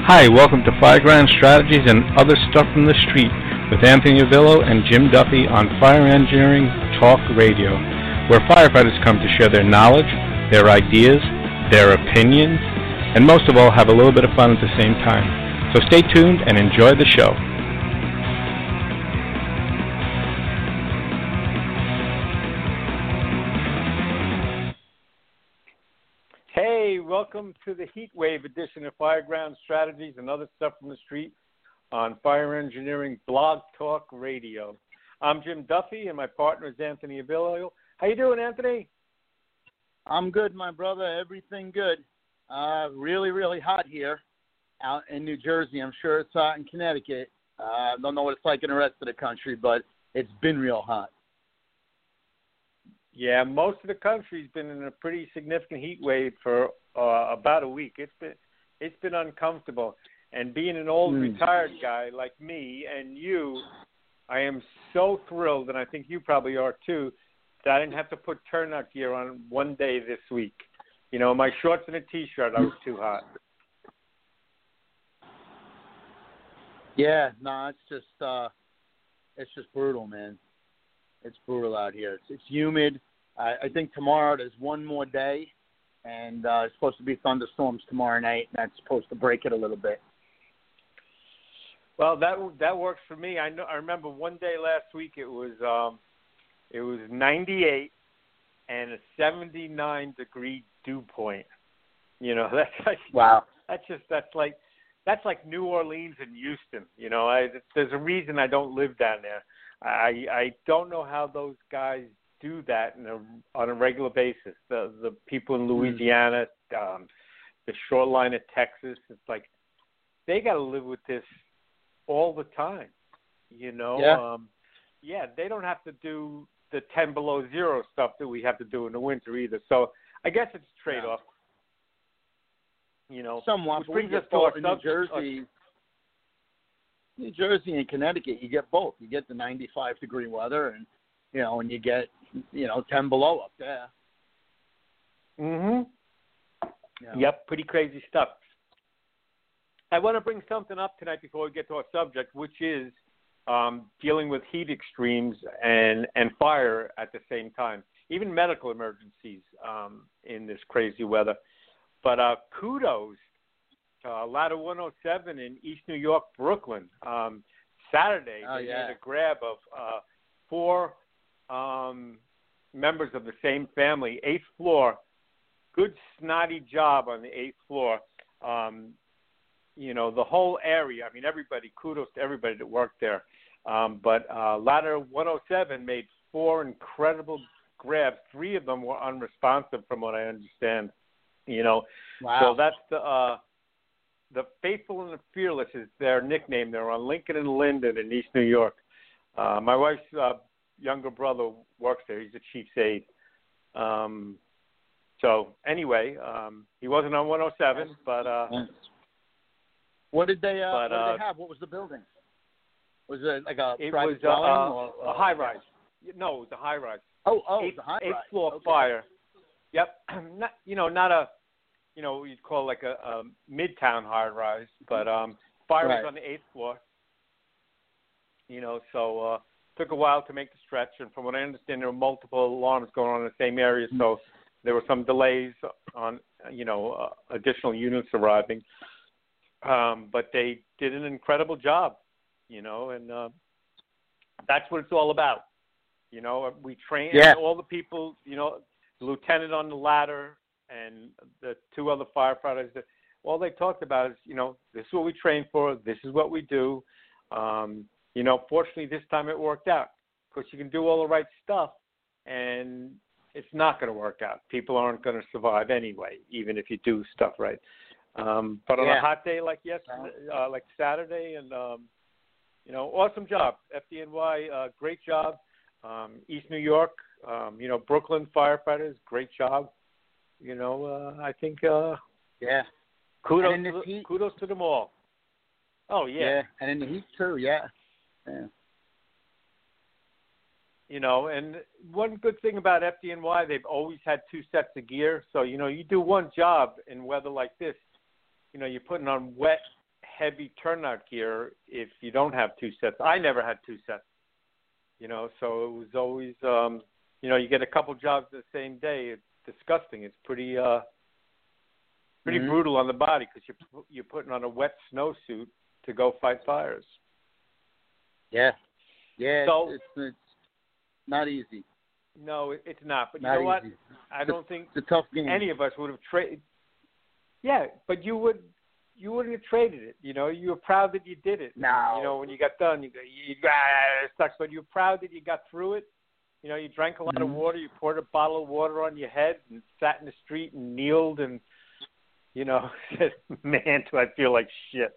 Hi, welcome to Fireground Strategies and Other Stuff from the Street with Anthony Avillo and Jim Duffy on Fire Engineering Talk Radio, where firefighters come to share their knowledge, their ideas, their opinions, and most of all, have a little bit of fun at the same time. So stay tuned and enjoy the show. Hey, welcome to the Heat Wave edition of Fireground Strategies and Other Stuff from the Street on Fire Engineering Blog Talk Radio. I'm Jim Duffy, and my partner is Anthony Avillo. How you doing, Anthony? I'm good, my brother. Everything good. Really, really hot here out in New Jersey. I'm sure it's hot in Connecticut. Don't know what it's like in the rest of the country, but it's been real hot. Yeah, most of the country's been in a pretty significant heat wave for about a week. It's been uncomfortable. And being an old retired guy like me and you, I am so thrilled, and I think you probably are too, that I didn't have to put turnout gear on one day this week. You know, my shorts and a T-shirt, I was too hot. Yeah, no, it's just brutal, man. It's brutal out here. It's humid. I think tomorrow there's one more day, and it's supposed to be thunderstorms tomorrow night, and that's supposed to break it a little bit. Well, that works for me. I remember one day last week it was 98 and a 79 degree dew point. You know, that's like wow. That's like New Orleans and Houston. You know, there's a reason I don't live down there. I don't know how those guys do that on a regular basis. The people in Louisiana, the shoreline of Texas, it's like they got to live with this all the time. You know, they don't have to do the 10 below zero stuff that we have to do in the winter either. So I guess it's a trade-off. You know, somewhat. Which brings us to our New Jersey. New Jersey and Connecticut, you get both. You get the 95 degree weather, and and you get 10 below up there. Mhm. Yeah. Yep, pretty crazy stuff. I want to bring something up tonight before we get to our subject, which is dealing with heat extremes and fire at the same time, even medical emergencies in this crazy weather. But kudos to Ladder 107 in East New York, Brooklyn. Saturday, they had a grab of 4 members of the same family, 8th floor. Good snotty job on the 8th floor. The whole area, I mean, everybody, kudos to everybody that worked there. But Ladder 107 made 4 incredible grabs. 3 of them were unresponsive from what I understand. Wow. So that's the Faithful and the Fearless is their nickname. They're on Lincoln and Linden in East New York. My wife's younger brother works there. He's a chief's aide. So anyway, he wasn't on 107, but what did they have? What was the building? Was it like a private dwelling? Or a high rise. No, it was a high rise. Oh, the high rise. 8th floor fire. Yep. Not a you'd call like a midtown high rise, but fire was on the 8th floor. So took a while to make the stretch, and from what I understand, there were multiple alarms going on in the same area, so there were some delays on additional units arriving. But they did an incredible job, and that's what it's all about. We train all the people, the lieutenant on the ladder and the 2 other firefighters. All they talked about is, this is what we train for. This is what we do. Fortunately, this time it worked out because you can do all the right stuff, and it's not going to work out. People aren't going to survive anyway, even if you do stuff right. But on a hot day like yesterday, like Saturday, and awesome job, FDNY, great job. East New York, Brooklyn firefighters, great job. I think kudos to them all. Oh yeah, and in the heat too, yeah. And one good thing about FDNY, they've always had 2 sets of gear. So you do one job in weather like this, you're putting on wet, heavy turnout gear if you don't have two sets. I never had two sets, so it was always, you get a couple jobs the same day. It's disgusting. It's pretty brutal on the body because you're putting on a wet snowsuit to go fight fires. Yeah, So, it's not easy. No, it's not. But not you know what? easy. I don't think it's a tough game. any of us would have traded. Yeah, but you wouldn't have traded it. You were proud that you did it. No. When you got done, it sucks, but you're proud that you got through it. You drank a lot of water. You poured a bottle of water on your head and sat in the street and kneeled and, said, man, do I feel like shit.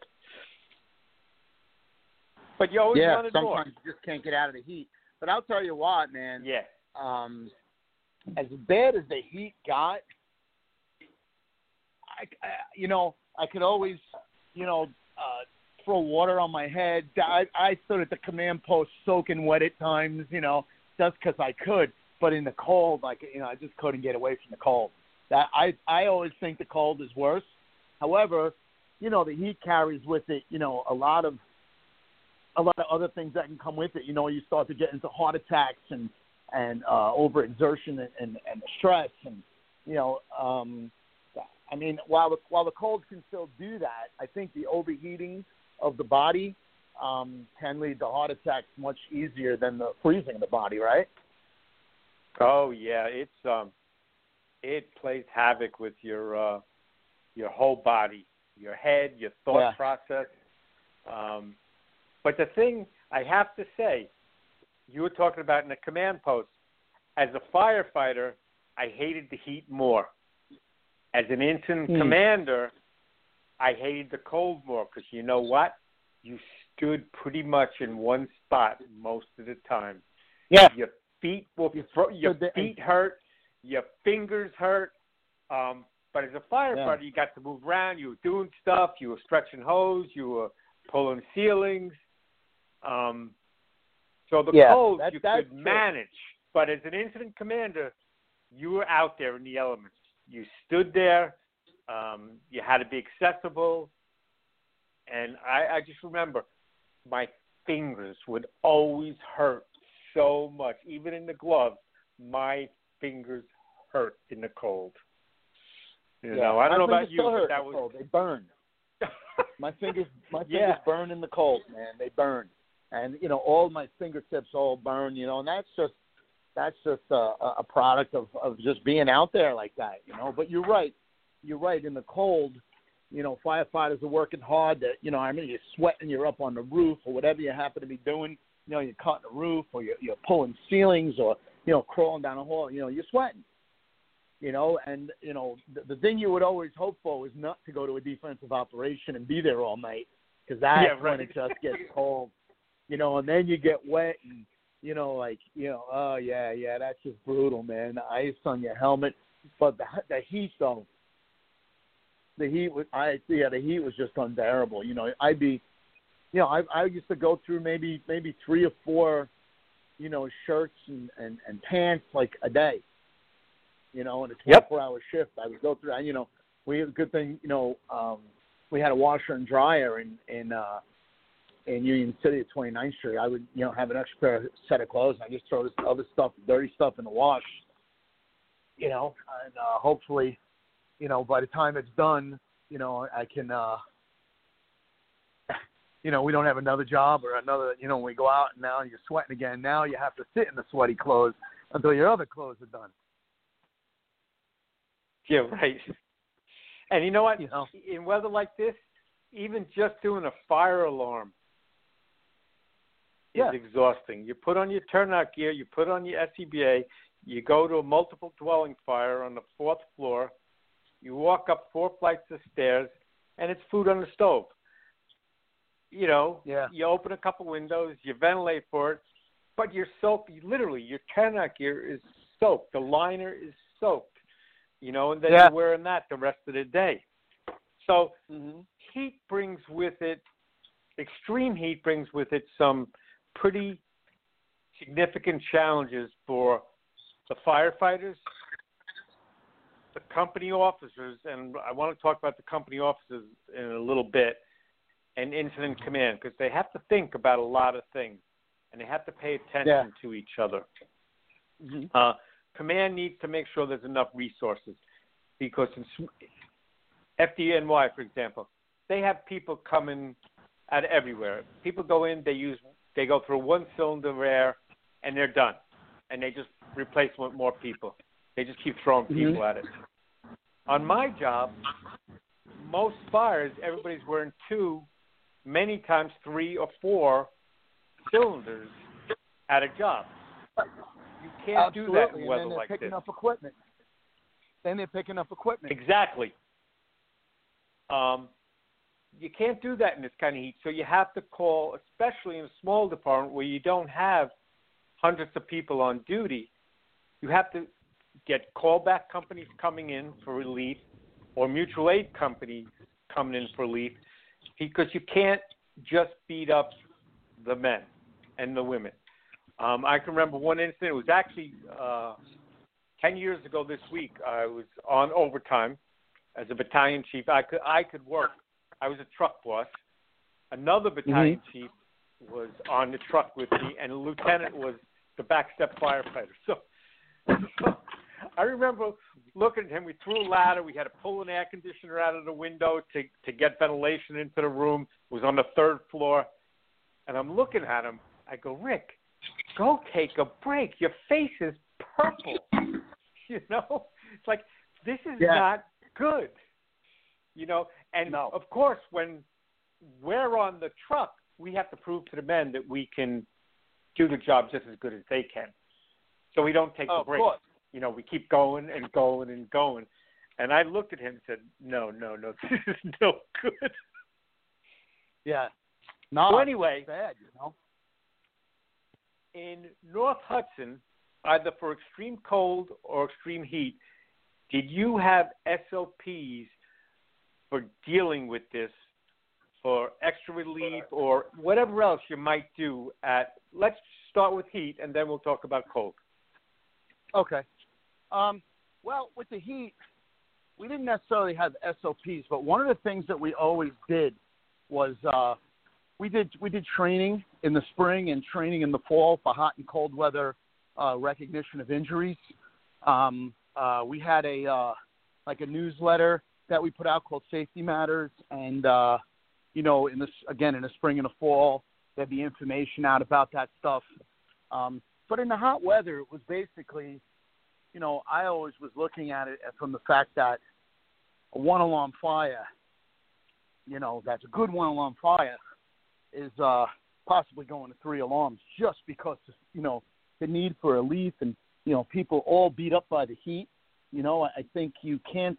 But you always wanted more. Sometimes you just can't get out of the heat. But I'll tell you what, man. Yeah. As bad as the heat got, I could always, throw water on my head. I stood at the command post soaking wet at times, just because I could. But in the cold, I just couldn't get away from the cold. That I always think the cold is worse. However, the heat carries with it, a lot of other things that can come with it. You start to get into heart attacks and overexertion and stress and while the cold can still do that, I think the overheating of the body can lead to heart attacks much easier than the freezing of the body, right? Oh yeah, it plays havoc with your whole body, your head, your thought process. But the thing I have to say, you were talking about in the command post. As a firefighter, I hated the heat more. As an incident commander, I hated the cold more because you know what? You stood pretty much in one spot most of the time. Yeah. Your feet hurt, your fingers hurt. But as a firefighter, you got to move around. You were doing stuff. You were stretching hose. You were pulling ceilings. So the cold you could manage. But as an incident commander, you were out there in the elements. You stood there. You had to be accessible. And I just remember my fingers would always hurt so much. Even in the gloves, my fingers hurt in the cold. I don't know about you, but that was... They burn. My fingers burn in the cold, man. They burn. And, all my fingertips all burn, and that's just a product of just being out there like that, But you're right. In the cold, firefighters are working hard. That you're sweating. You're up on the roof or whatever you happen to be doing. You're cutting the roof or you're pulling ceilings or crawling down a hall. You're sweating. And the thing you would always hope for was not to go to a defensive operation and be there all night because that's when it just gets cold. And then you get wet and. Oh yeah, that's just brutal, man. The ice on your helmet, but the heat though. The heat was just unbearable. I'd be, I used to go through maybe 3 or 4, shirts and pants like a day. In a 24-hour shift, I would go through. And, we had a good thing. We had a washer and dryer in Union City at 29th Street. I would, have an extra set of clothes, and I just throw this other stuff, dirty stuff in the wash, and hopefully, by the time it's done, I can, we don't have another job or another, we go out and now you're sweating again. Now you have to sit in the sweaty clothes until your other clothes are done. Yeah, right. And you know what? In weather like this, even just doing a fire alarm is exhausting. You put on your turnout gear, you put on your SCBA, you go to a multiple dwelling fire on the 4th floor, you walk up 4 flights of stairs, and it's food on the stove. You open a couple windows, you ventilate for it, but you're soaked. Literally, your turnout gear is soaked. The liner is soaked. And then you're wearing that the rest of the day. So heat brings with it, extreme heat brings with it some pretty significant challenges for the firefighters, the company officers, and I want to talk about the company officers in a little bit, and incident command because they have to think about a lot of things, and they have to pay attention to each other. Mm-hmm. Command needs to make sure there's enough resources because in FDNY, for example, they have people coming out everywhere. People go in, they go through one cylinder of air, and they're done, and they just replace with more people. They just keep throwing people at it. On my job, most fires, everybody's wearing 2, many times 3 or 4 cylinders at a job. You can't do that in weather like this. Then they're picking up equipment. Exactly. You can't do that in this kind of heat, so you have to call, especially in a small department where you don't have hundreds of people on duty, you have to get callback companies coming in for relief or mutual aid companies coming in for relief because you can't just beat up the men and the women. I can remember one incident. It was actually 10 years ago this week. I was on overtime as a battalion chief. I could work. I was a truck boss. Another battalion chief was on the truck with me, and the lieutenant was the backstep firefighter. So I remember looking at him. We threw a ladder. We had to pull an air conditioner out of the window to get ventilation into the room. It was on the 3rd floor. And I'm looking at him. I go, Rick, go take a break. Your face is purple. It's like, this is not good. And of course, when we're on the truck, we have to prove to the men that we can do the job just as good as they can. So we don't take the break. Of course. We keep going and going and going. And I looked at him and said, no, this is no good. Yeah. No, so anyway, it's bad, in North Hudson, either for extreme cold or extreme heat, did you have SOPs for dealing with this, for extra relief or whatever else you might do let's start with heat and then we'll talk about cold. Okay. Well, with the heat, we didn't necessarily have SOPs, but one of the things that we always did was we did training in the spring and training in the fall for hot and cold weather recognition of injuries. We had a newsletter that we put out called Safety Matters, and in the spring and the fall, there'd be information out about that stuff. But in the hot weather, it was basically, I always was looking at it from the fact that a 1-alarm fire, that's a good 1-alarm fire, is possibly going to 3 alarms just because, the need for relief and, people all beat up by the heat. I think you can't,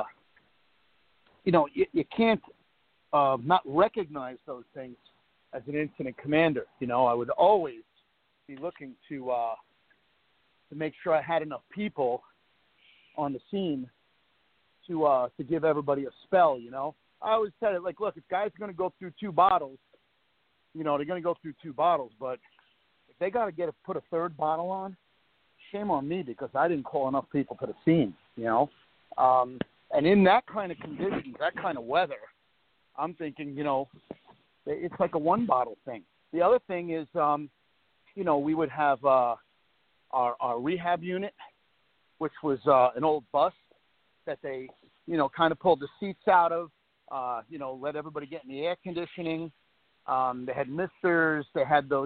you can't not recognize those things as an incident commander. I would always be looking to make sure I had enough people on the scene to give everybody a spell. I always said it look, if guys are going to go through 2 bottles, they're going to go through 2 bottles, but if they got to put a 3rd bottle on, shame on me because I didn't call enough people to the scene. And in that kind of conditions, that kind of weather, I'm thinking, it's like a 1-bottle thing. The other thing is, we would have our rehab unit, which was an old bus that they, kind of pulled the seats out of, let everybody get in the air conditioning. They had misters. They had those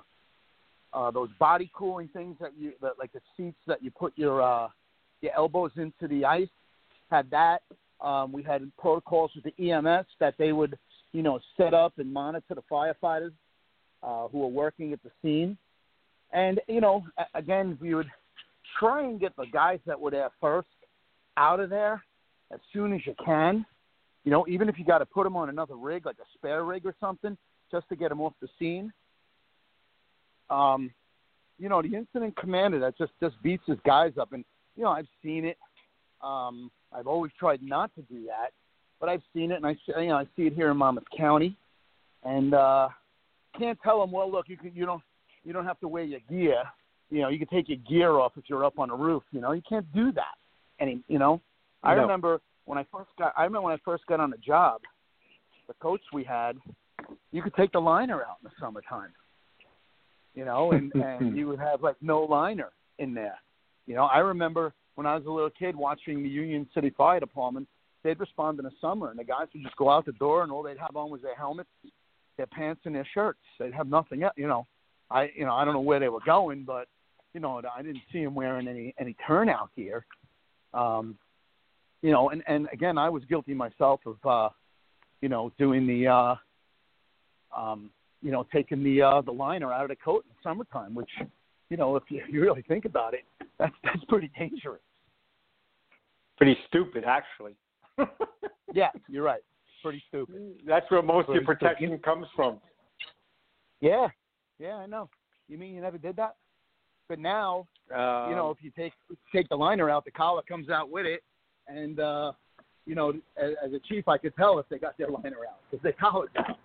body cooling things like the seats that you put your elbows into the ice. Had that. We had protocols with the EMS that they would, set up and monitor the firefighters who were working at the scene. And, again, we would try and get the guys that were there first out of there as soon as you can. Even if you got to put them on another rig, like a spare rig or something, just to get them off the scene. The incident commander that just beats his guys up. And, I've seen it. I've always tried not to do that, but I've seen it, and I see it here in Monmouth County. And can't tell them, well, look, you don't have to wear your gear. You can take your gear off if you're up on the roof. You can't do that. And I remember when I first got on the job, the coats we had, you could take the liner out in the summertime, and you would have like no liner in there. I remember when I was a little kid watching the Union City Fire Department, they'd respond in the summer, and the guys would just go out the door, and all they'd have on was their helmets, their pants, and their shirts. They'd have nothing else. I don't know where they were going, but I didn't see them wearing any turnout gear. And again, I was guilty myself of doing the taking the liner out of the coat in the summertime, which if you really think about it, that's pretty dangerous. Pretty stupid, actually. Yeah, you're right. Pretty stupid. That's where most of your protection comes from. Yeah, I know. You mean you never did that? But now, if you take the liner out, the collar comes out with it, and as a chief, I could tell if they got their liner out because they collared out.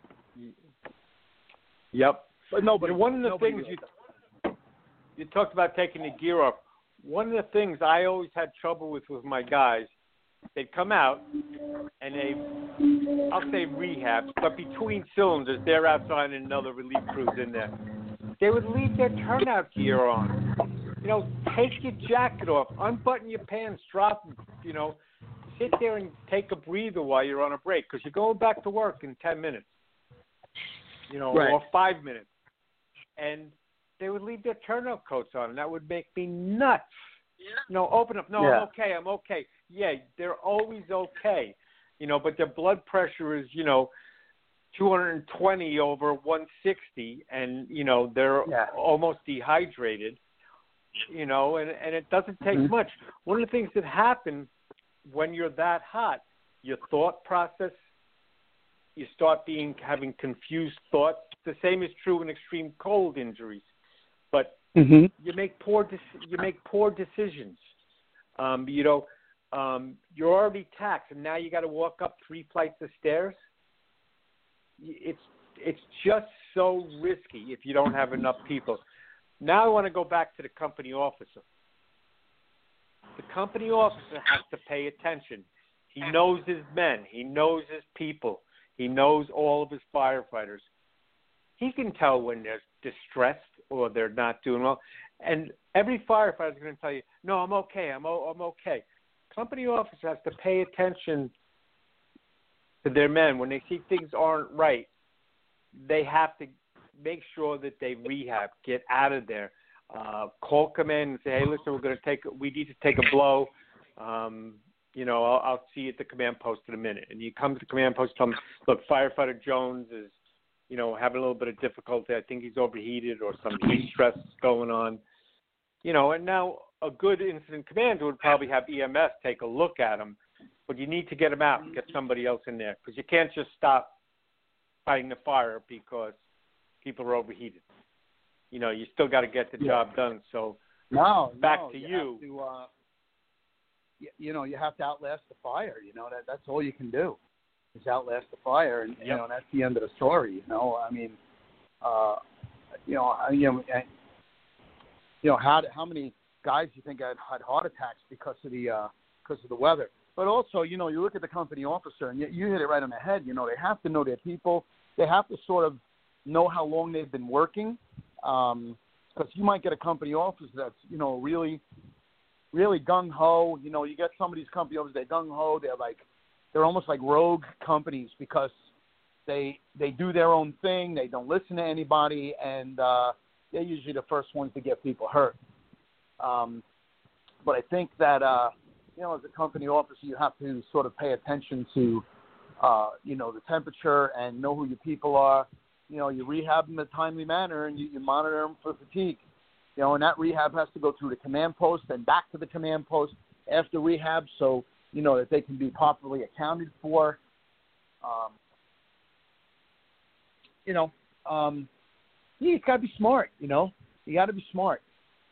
Yep. But nobody. One of the things you talked about taking the gear off. One of the things I always had trouble with my guys, they'd come out and I'll say rehab, but between cylinders, they're outside and another relief crew's in there. They would leave their turnout gear on. Take your jacket off, unbutton your pants, drop them, sit there and take a breather while you're on a break because you're going back to work in 10 minutes, right. or 5 minutes. And they would leave their turnout coats on, and that would make me nuts. Open up. No, yeah. I'm okay. Yeah, they're always okay, but their blood pressure is, 220 over 160, and, they're almost dehydrated, and it doesn't take much. One of the things that happen when you're that hot, your thought process, you start having confused thoughts. The same is true in extreme cold injuries, but you make poor decisions. You're already taxed, and now you got to walk up 3 flights of stairs. It's just so risky if you don't have enough people. Now I want to go back to the company officer. The company officer has to pay attention. He knows his men. He knows his people. He knows all of his firefighters. He can tell when they're distressed or they're not doing well. And every firefighter is going to tell you, no, I'm okay. I'm okay. Company officer has to pay attention to their men. When they see things aren't right, they have to make sure that they rehab, get out of there. Call command and say, hey, listen, we need to take a blow. I'll see you at the command post in a minute. And you come to the command post, tell them, look, firefighter Jones is, having a little bit of difficulty. I think he's overheated or some heat stress is going on. And now a good incident commander would probably have EMS take a look at him, but you need to get him out and get somebody else in there because you can't just stop fighting the fire because people are overheated. You still got to get the job done. So back to you. You have to outlast the fire. That's all you can do is outlast the fire, and that's the end of the story. How many guys you think had heart attacks because of the weather? But also, you look at the company officer, and you hit it right on the head. They have to know their people. They have to sort of know how long they've been working, because you might get a company officer that's really, really gung ho. You get some of these company officers, they're gung ho. They're almost like rogue companies because they do their own thing. They don't listen to anybody, and they're usually the first ones to get people hurt. But I think that as a company officer, you have to sort of pay attention to the temperature and know who your people are. You rehab them in a timely manner, and you monitor them for fatigue. And that rehab has to go through the command post and back to the command post after rehab, so that they can be properly accounted for. You got to be smart. You got to be smart.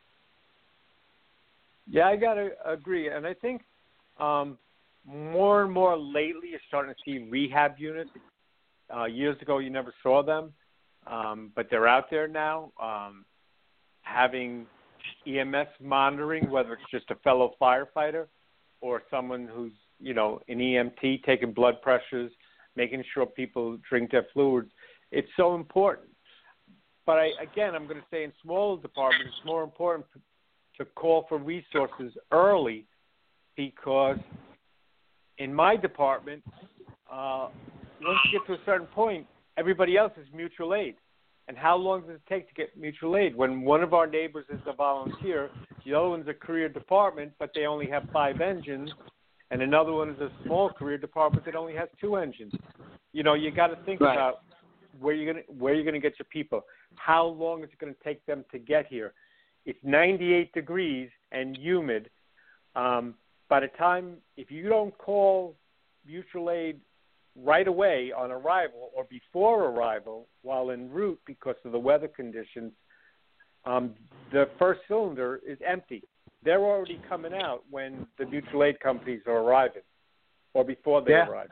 Yeah, I got to agree, and I think more and more lately you're starting to see rehab units. Years ago, you never saw them, but they're out there now, having EMS monitoring, whether it's just a fellow firefighter or someone who's, an EMT taking blood pressures, making sure people drink their fluids. It's so important. But I'm going to say in smaller departments, it's more important to call for resources early, because in my department, once you get to a certain point, everybody else is mutual aid. And how long does it take to get mutual aid? When one of our neighbors is a volunteer, the other one's a career department, but they only have 5 engines, and another one is a small career department that only has 2 engines. You got to think about where you're going to get your people. How long is it going to take them to get here? It's 98 degrees and humid. By the time, if you don't call mutual aid right away on arrival or before arrival while en route because of the weather conditions, the first cylinder is empty. They're already coming out when the mutual aid companies are arriving or before they arrive.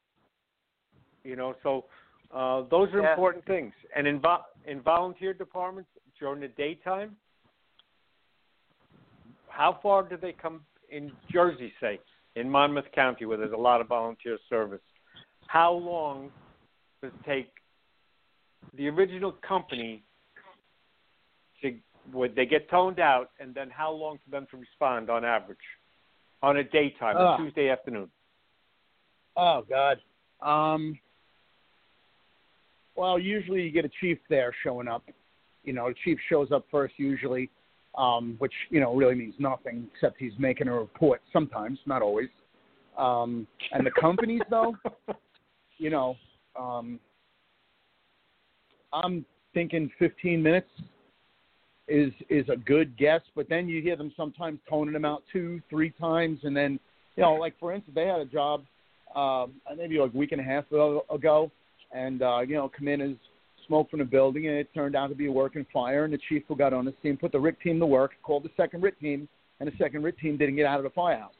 So those are important things. And in volunteer departments during the daytime, how far do they come in Jersey, say, in Monmouth County, where there's a lot of volunteer service? How long does it take the original company would they get toned out, and then how long for them to respond on average on a daytime, a Tuesday afternoon? Oh, God. Well, usually you get a chief there showing up. The chief shows up first usually, which, really means nothing except he's making a report sometimes, not always. And the companies, though, I'm thinking 15 minutes is a good guess, but then you hear them sometimes toning them out 2-3 times, and then, like, for instance, they had a job maybe like a week and a half ago, and, come in as smoke from the building, and it turned out to be a working fire, and the chief who got on the scene put the RIT team to work, called the second RIT team, and the second RIT team didn't get out of the firehouse.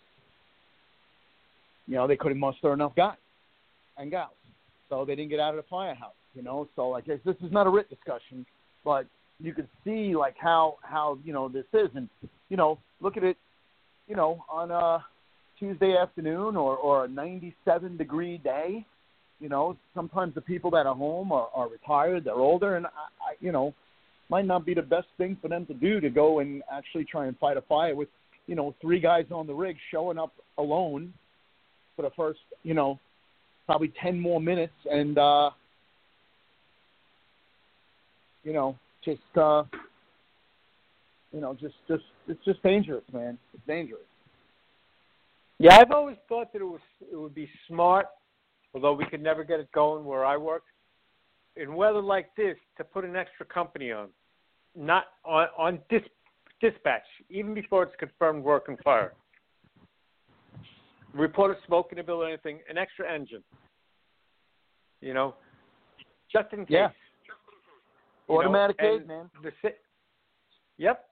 They couldn't muster enough guys and gals, so they didn't get out of the firehouse, So I guess this is not a RIT discussion, but you could see, like, how this is. And, look at it, on a Tuesday afternoon or a 97-degree day. Sometimes the people that are home are retired, they're older, and, might not be the best thing for them to do to go and actually try and fight a fire with, 3 guys on the rig showing up alone for the first, probably 10 more minutes, and, it's just dangerous, man. It's dangerous. Yeah, I've always thought that it would be smart, although we could never get it going where I work, in weather like this, to put an extra company on, not on dispatch, even before it's confirmed working fire. Report of smoke in the building, anything, an extra engine, just in case. Yeah. Automatic aid, man. Yep.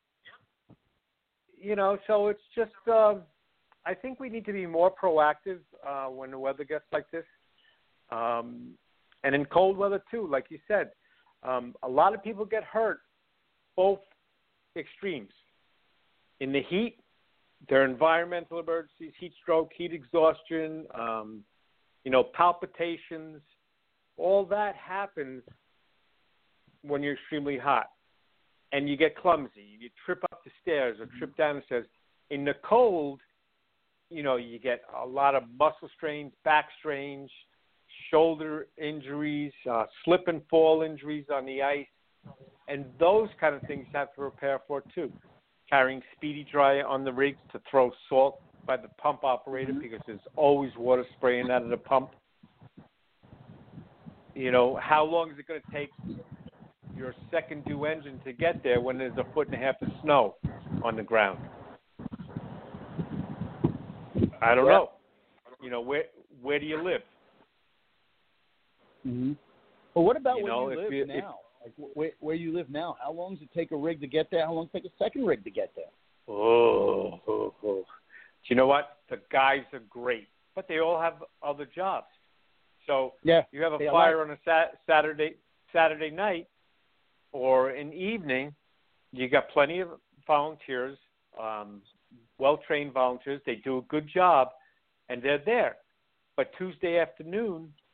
So it's just, I think we need to be more proactive when the weather gets like this. And in cold weather, too, like you said. A lot of people get hurt, both extremes. In the heat, there are environmental emergencies, heat stroke, heat exhaustion, palpitations. All that happens when you're extremely hot and you get clumsy. You trip up the stairs or trip down the stairs. In the cold, you get a lot of muscle strains, back strains, shoulder injuries, slip and fall injuries on the ice. And those kind of things you have to prepare for, too. Carrying Speedy Dry on the rigs to throw salt by the pump operator because there's always water spraying out of the pump. How long is it going to take your second due engine to get there when there's 1.5 feet of snow on the ground? I don't know. Where do you live? Mm-hmm. Well, what about where you live now? Like where you live now? How long does it take a rig to get there? How long does it take a second rig to get there? Oh. Do you know what? The guys are great, but they all have other jobs. So you have a fire on a Saturday night or an evening, you got plenty of volunteers, well-trained volunteers. They do a good job, and they're there. But Tuesday afternoon,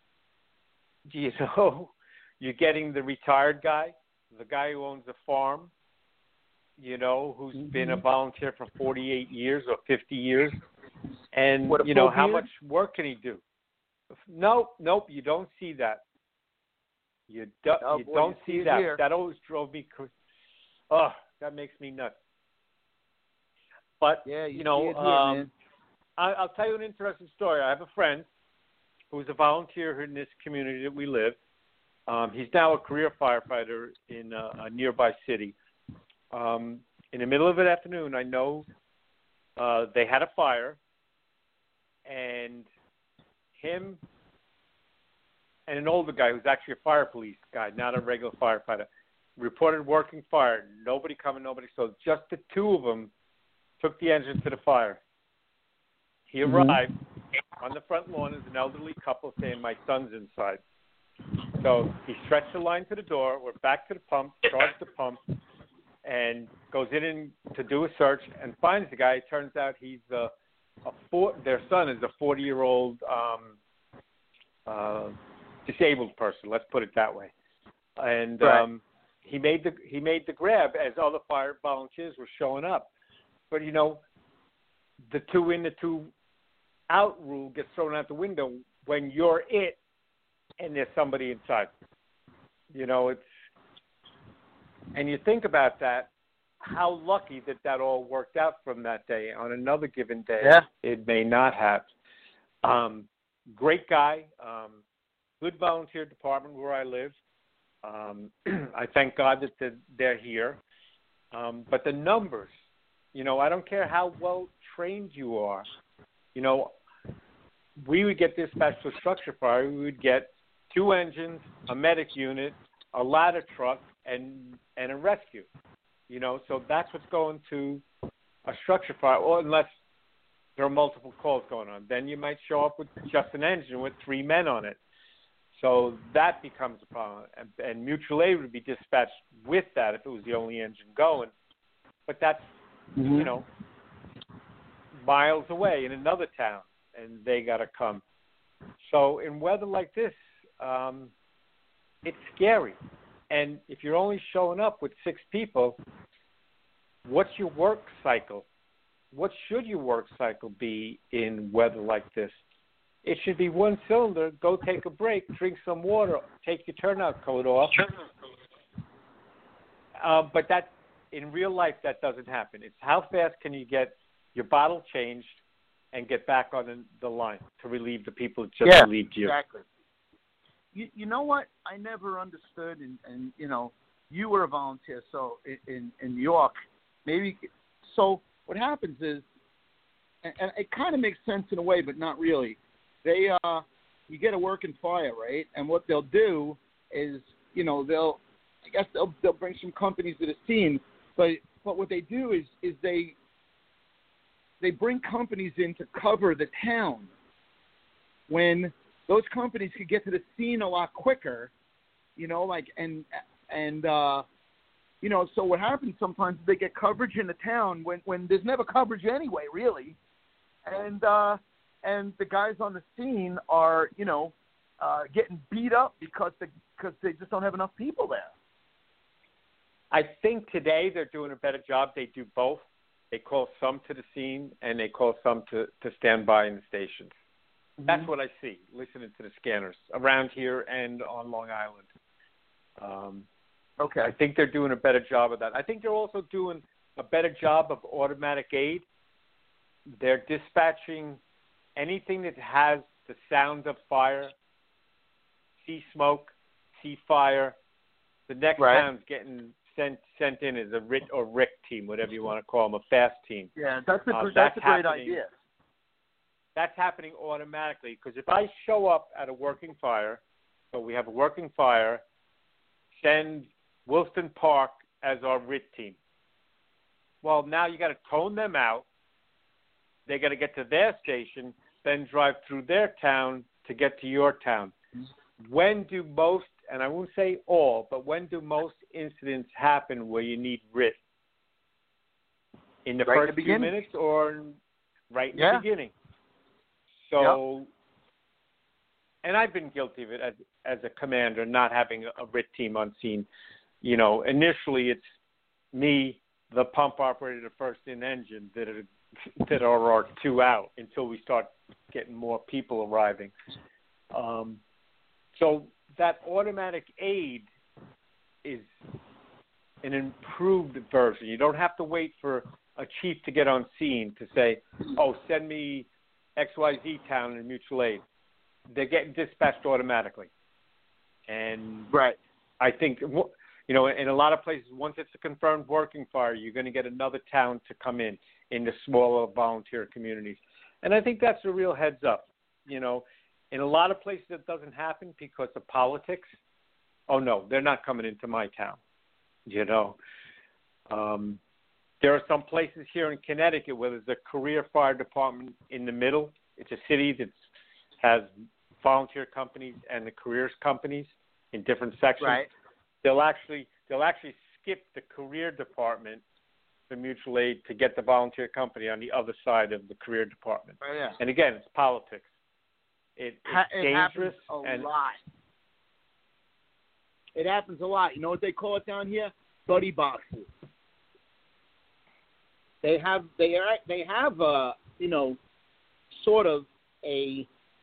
you know, you're getting the retired guy, the guy who owns a farm, you know, who's been a volunteer for 48 years or 50 years. And, you know, how much work can he do? Nope, you don't see that. You don't see that. Here. That always drove me crazy. Oh, that makes me nuts. But, yeah, you know, man. I'll tell you an interesting story. I have a friend who's a volunteer in this community that we live. He's now a career firefighter in a nearby city. In the middle of an afternoon, I know they had a fire, and him and an older guy who's actually a fire police guy, not a regular firefighter, reported working fire. Nobody coming, nobody. So just the two of them took the engine to the fire. He arrived on the front lawn as an elderly couple saying, "My son's inside." So he stretched the line to the door. We're back to the pump, charged the pump, and goes in to do a search and finds the guy. It turns out he's their son is a 40-year-old disabled person. Let's put it that way. And he made the grab as other fire volunteers were showing up. But you know, the two in, the two out rule gets thrown out the window when you're it and there's somebody inside. You know, and you think about that, how lucky that all worked out from that day. On another given day, it may not have. Great guy, good volunteer department where I live. I thank God that they're here. But the numbers, you know, I don't care how well trained you are. You know, we would get dispatched to a structure fire. We would get 2 engines, a medic unit, a ladder truck, and a rescue. You know, so that's what's going to a structure fire, or unless there are multiple calls going on. Then you might show up with just an engine with 3 men on it. So that becomes a problem. And mutual aid would be dispatched with that if it was the only engine going. But that's, you know, miles away in another town, and they got to come. So in weather like this, it's scary. And if you're only showing up with 6 people, what's your work cycle? What should your work cycle be in weather like this? It should be 1 cylinder, go take a break, drink some water, take your turnout coat off. But that, in real life, that doesn't happen. It's how fast can you get your bottle changed and get back on the line to relieve the people that just relieved you. Exactly. You know what? I never understood, and you know, you were a volunteer, so in New York, maybe. So what happens is, and it kind of makes sense in a way, but not really. You get a working fire, right? And what they'll do is, you know, they'll bring some companies to the scene, but what they do is they bring companies in to cover the town when those companies could get to the scene a lot quicker, you know, like, and you know, so what happens sometimes is they get coverage in the town when there's never coverage anyway, really. And the guys on the scene are, you know, getting beat up because they just don't have enough people there. I think today they're doing a better job. They do both. They call some to the scene, and they call some to stand by in the stations. That's what I see, listening to the scanners around here and on Long Island. Okay. I think they're doing a better job of that. I think they're also doing a better job of automatic aid. They're dispatching anything that has the sound of fire, see smoke, see fire. The next town's getting sent in as a RIT or RIC team, whatever you want to call them, a fast team. Yeah, that's a great idea. That's happening automatically, because if I show up at a working fire, so we have a working fire, send Wilston Park as our RIT team. Well, now you got to tone them out. They got to get to their station, then drive through their town to get to your town. When do most, and I won't say all, but when do most incidents happen where you need RIT? In the first few minutes or right in the beginning? So and I've been guilty of it as a commander, not having a RIT team on scene. You know, initially it's me, the pump operator, the first in engine that are our two out until we start getting more people arriving. So that automatic aid is an improved version. You don't have to wait for a chief to get on scene to say, oh, send me XYZ town in mutual aid. They're getting dispatched automatically. And right. I think, you know, in a lot of places, once it's a confirmed working fire, you're going to get another town to come in the smaller volunteer communities. And I think that's a real heads up. You know, in a lot of places it doesn't happen because of politics. Oh, no, they're not coming into my town, you know. There are some places here in Connecticut where there's a career fire department in the middle. It's a city that has volunteer companies and the careers companies in different sections. Right. They'll actually skip the career department for mutual aid to get the volunteer company on the other side of the career department. Oh, yeah. And again, it's politics. It's dangerous. It happens a lot. It happens a lot. You know what they call it down here? Buddy boxes. They have you know, sort of a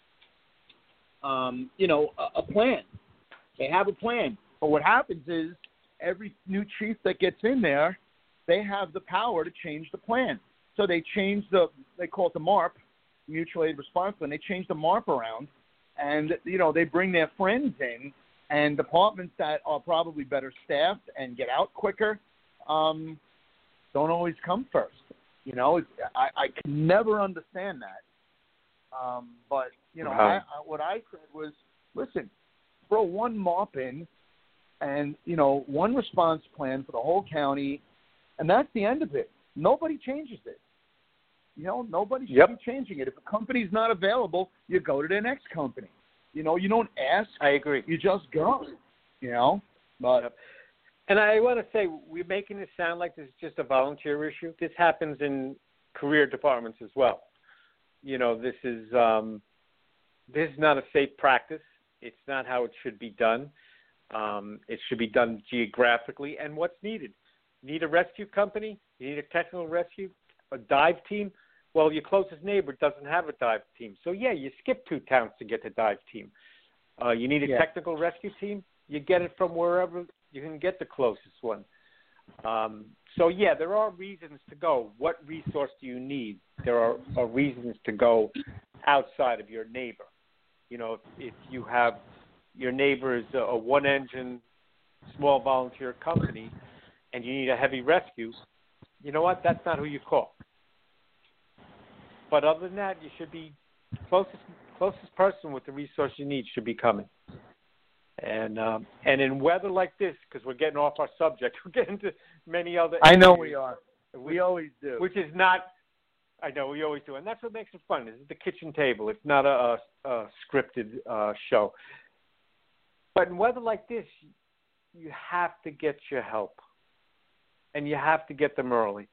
a plan. They have a plan. But what happens is every new chief that gets in there, they have the power to change the plan. So they call it the MARP, Mutual Aid Response Plan. They change the MARP around, and, you know, they bring their friends in, and departments that are probably better staffed and get out quicker don't always come first. You know, I can never understand that. But, you know, Wow. what I said was, listen, throw one MARP in and, you know, one response plan for the whole county, and that's the end of it. Nobody changes it. You know, nobody should be changing it. If a company's not available, you go to the next company. You know, you don't ask. I agree. You just go, you know. But And I want to say, we're making it sound like this is just a volunteer issue. This happens in career departments as well. You know, this is not a safe practice. It's not how it should be done. It should be done geographically. And what's needed? You need a rescue company? You need a technical rescue? A dive team? Well, your closest neighbor doesn't have a dive team. So, yeah, you skip 2 towns to get the dive team. You need a technical rescue team? You get it from wherever you can get the closest one. So, yeah, there are reasons to go. What resource do you need? There are reasons to go outside of your neighbor. You know, if you have your neighbor is a one-engine small volunteer company and you need a heavy rescue, you know what? That's not who you call. But other than that, you should be closest person with the resource you need should be coming. And in weather like this, because we're getting off our subject, we're getting to many other I know areas, we are. We always do. Which is not, I know we always do. And that's what makes it fun. This is the kitchen table. It's not a scripted show. But in weather like this, you have to get your help. And you have to get them early.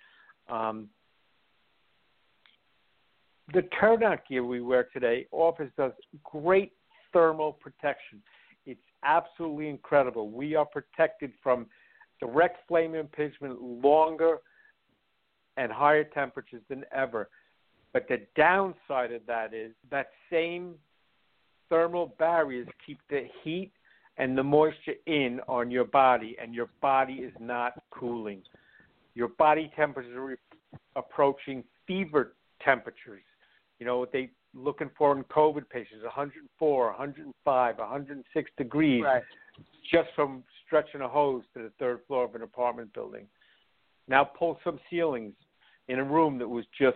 The turnout gear we wear today offers us great thermal protection. It's absolutely incredible. We are protected from direct flame impingement longer and higher temperatures than ever. But the downside of that is that same thermal barriers keep the heat and the moisture in on your body, and your body is not cooling. Your body temperatures are approaching fever temperatures. You know, what they looking for in COVID patients, 104, 105, 106 degrees, just from stretching a hose to the 3rd floor of an apartment building. Now pull some ceilings in a room that was just,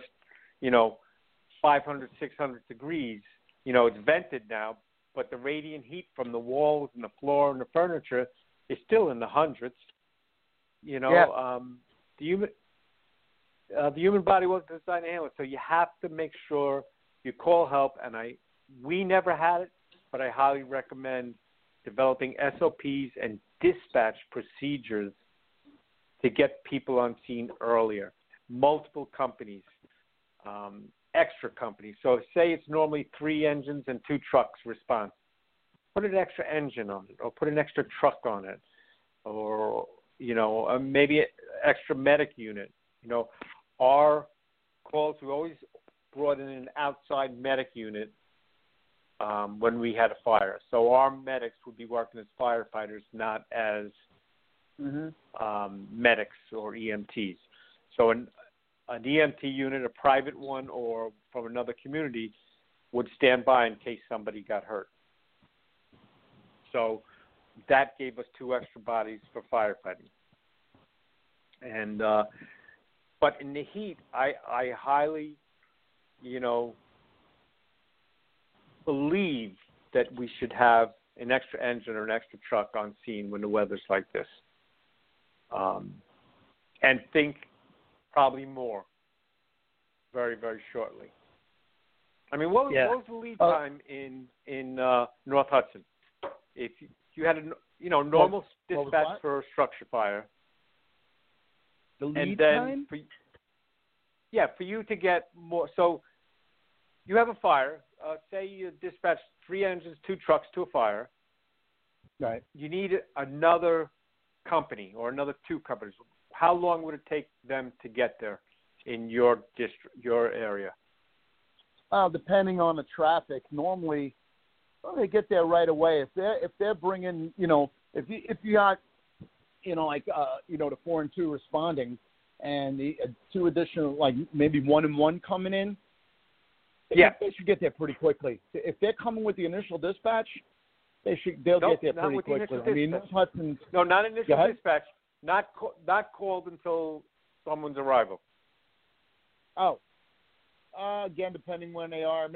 500, 600 degrees. It's vented now, but the radiant heat from the walls and the floor and the furniture is still in the hundreds. The human body wasn't designed to handle it, so you have to make sure you call help. And we never had it, but I highly recommend developing SOPs and dispatch procedures to get people on scene earlier. Multiple companies, extra company. So say it's normally 3 engines and 2 trucks respond. Put an extra engine on it, or put an extra truck on it, or maybe an extra medic unit. Our calls, we always brought in an outside medic unit when we had a fire. So our medics would be working as firefighters, not as medics or EMTs. So an EMT unit, a private one or from another community, would stand by in case somebody got hurt. So that gave us 2 extra bodies for firefighting. And but in the heat, I highly, believe that we should have an extra engine or an extra truck on scene when the weather's like this. And think probably more very, very shortly. I mean, what was the lead time in North Hudson? If you had a normal dispatch for a structure fire, the lead and then time? For you to get more. So you have a fire. Say you dispatch 3 engines, 2 trucks to a fire. Right. You need another company or another 2 companies. How long would it take them to get there in your district, your area? Well, depending on the traffic, normally they get there right away. If they're bringing, if you got, the 4 and 2 responding, and the 2 additional, like maybe 1 and 1 coming in, they should get there pretty quickly. If they're coming with the initial dispatch, they'll get there pretty quickly. I mean, Hudson's, no, not initial dispatch. Not called until someone's arrival. Oh, again, depending when they are,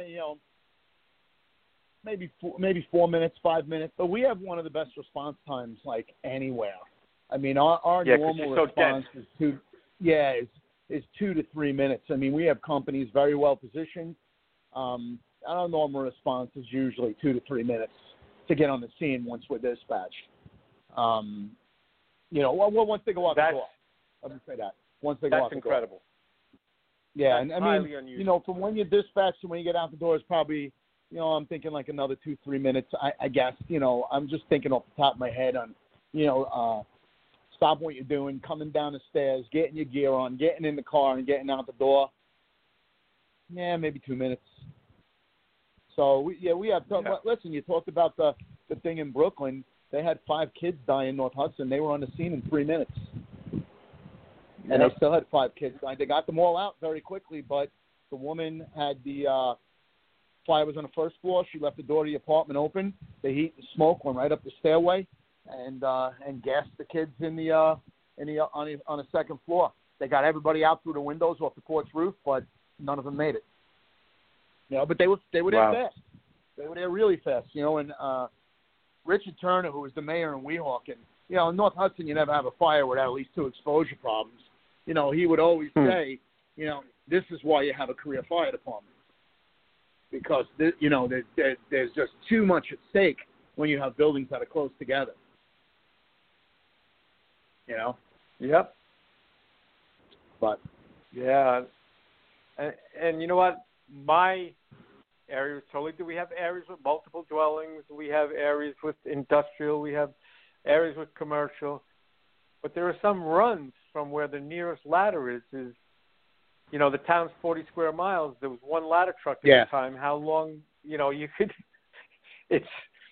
maybe 4 minutes, 5 minutes. But we have one of the best response times, like anywhere. I mean, our normal response is 2 to 3 minutes. I mean, we have companies very well positioned. Our normal response is usually 2 to 3 minutes to get on the scene once we're dispatched. Once they go out the door. Let me say that. Once they go out the door. That's incredible. Yeah, that's and I mean, unusual. From when you dispatch to when you get out the door is probably, I'm thinking like another 2-3 minutes. I guess, I'm just thinking off the top of my head on, stopping what you're doing, coming down the stairs, getting your gear on, getting in the car, and getting out the door. Yeah, maybe 2 minutes. So we have. Listen, you talked about the thing in Brooklyn. They had 5 kids die in North Hudson. They were on the scene in 3 minutes. And they still had 5 kids. They got them all out very quickly, but the woman had the fire was on the first floor. She left the door to the apartment open. The heat and smoke went right up the stairway, and gassed the kids on the second floor. They got everybody out through the windows off the porch roof, but none of them made it. But they were there fast. They were there really fast. And Richard Turner, who was the mayor in Weehawken, in North Hudson, you never have a fire without at least 2 exposure problems. He would always say, this is why you have a career fire department. Because, there's just too much at stake when you have buildings that are close together. Yep. But. Yeah. And you know what? My area is totally different. We have areas with multiple dwellings. We have areas with industrial. We have areas with commercial. But there are some runs from where the nearest ladder is the town's 40 square miles. There was 1 ladder truck at the time. How long, you could, it's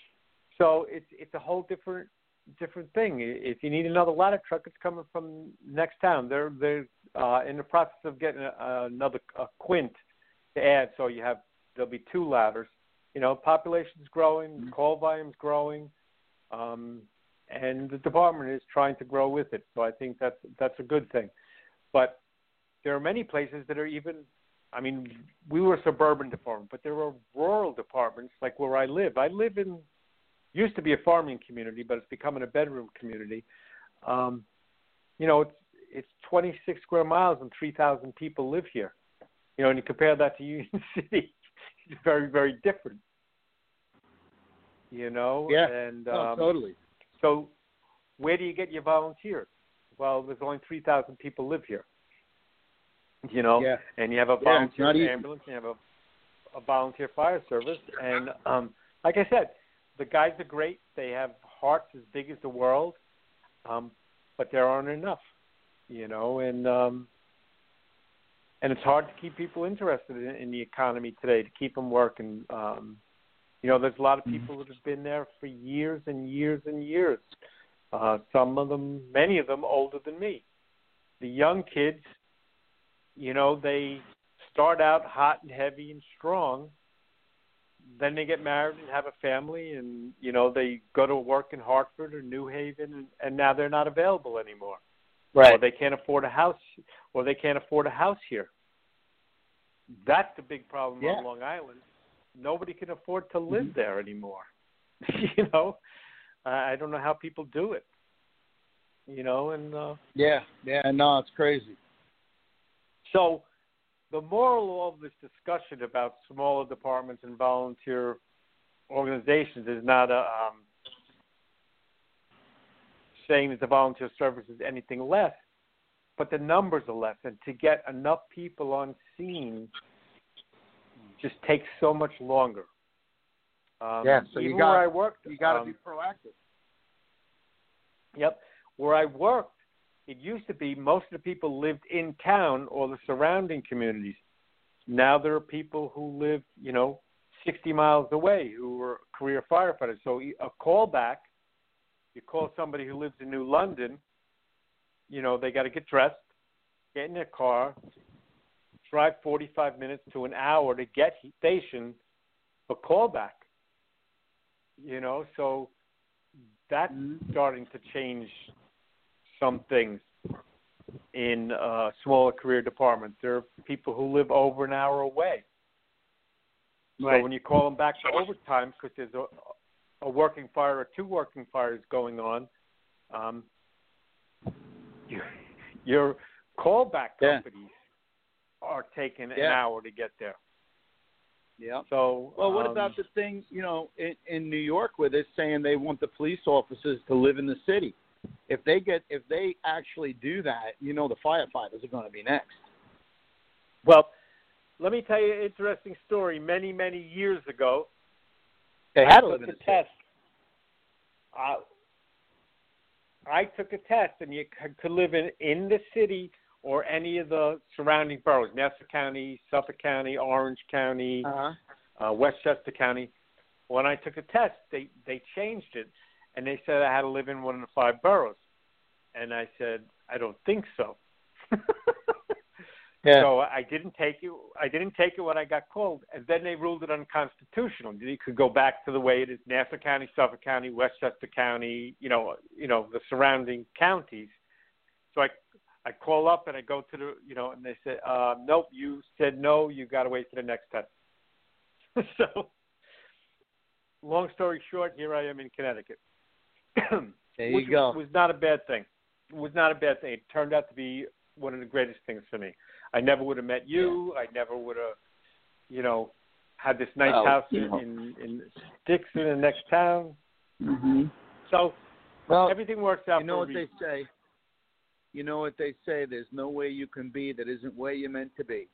a whole different thing. If you need another ladder truck, it's coming from next town. They're in the process of getting another quint to add. So there'll be 2 ladders. Population's growing, call volume's growing, and the department is trying to grow with it. So I think that's a good thing. But there are many places that are even, we were a suburban department, but there are rural departments like where I live. I live used to be a farming community, but it's becoming a bedroom community. It's 26 square miles and 3,000 people live here. And you compare that to Union City, it's very, very different. Yeah, and totally. So where do you get your volunteers? Well, there's only 3,000 people live here. you know, Yeah. and you have a Yeah, it's volunteer not easy. ambulance, and you have a volunteer fire service, and like I said, the guys are great. They have hearts as big as the world, but there aren't enough, you know, and it's hard to keep people interested in the economy today, to keep them working. You know, there's a lot of people that have been there for years and years and years. Some of them, many of them, older than me. The young kids, you know, they start out hot and heavy and strong. Then they get married and have a family, and, you know, they go to work in Hartford or New Haven, and now they're not available anymore. Right. Or they can't afford a house, here. That's the big problem on Long Island. Nobody can afford to live there anymore. You know, I don't know how people do it. You know, and no, it's crazy. So the moral of this discussion about smaller departments and volunteer organizations is not saying that the volunteer service is anything less, but the numbers are less, and to get enough people on scene just takes so much longer. So even where I worked, you got to be proactive. Yep. Where I worked, it used to be most of the people lived in town or the surrounding communities. Now there are people who live, you know, 60 miles away who are career firefighters. So a callback, you call somebody who lives in New London, you know, they got to get dressed, get in their car, drive 45 minutes to an hour to get station a callback. You know, so that's starting to change some things in smaller career departments. There are people who live over an hour away. Right. So when you call them back for overtime because there's a working fire or two working fires going on, your callback companies are taking an hour to get there. Yeah. So, well, what about the thing, you know, in New York where they're saying they want the police officers to live in the city? If they actually do that, you know, the firefighters are going to be next. Well, let me tell you an interesting story. Many, many years ago, they had to live in the test. I took a test, and you could live in the city or any of the surrounding boroughs, Nassau County, Suffolk County, Orange County, Westchester County. When I took a test, they changed it, and they said I had to live in one of the 5 boroughs. And I said, I don't think so. So I didn't take it. I didn't take it when I got called, and then they ruled it unconstitutional. You could go back to the way it is: Nassau County, Suffolk County, Westchester County. You know, the surrounding counties. So I call up and I go to the, and they say, nope, you said no. You got to wait for the next test. So, long story short, here I am in Connecticut. There you go. Which was not a bad thing. It was not a bad thing. It turned out to be one of the greatest things for me. I never would have met you. I never would have, had this nice house in Dixon, the next town. Mm-hmm. So everything works out. You know what they say. You know what they say. There's no way you can be that isn't where you're meant to be.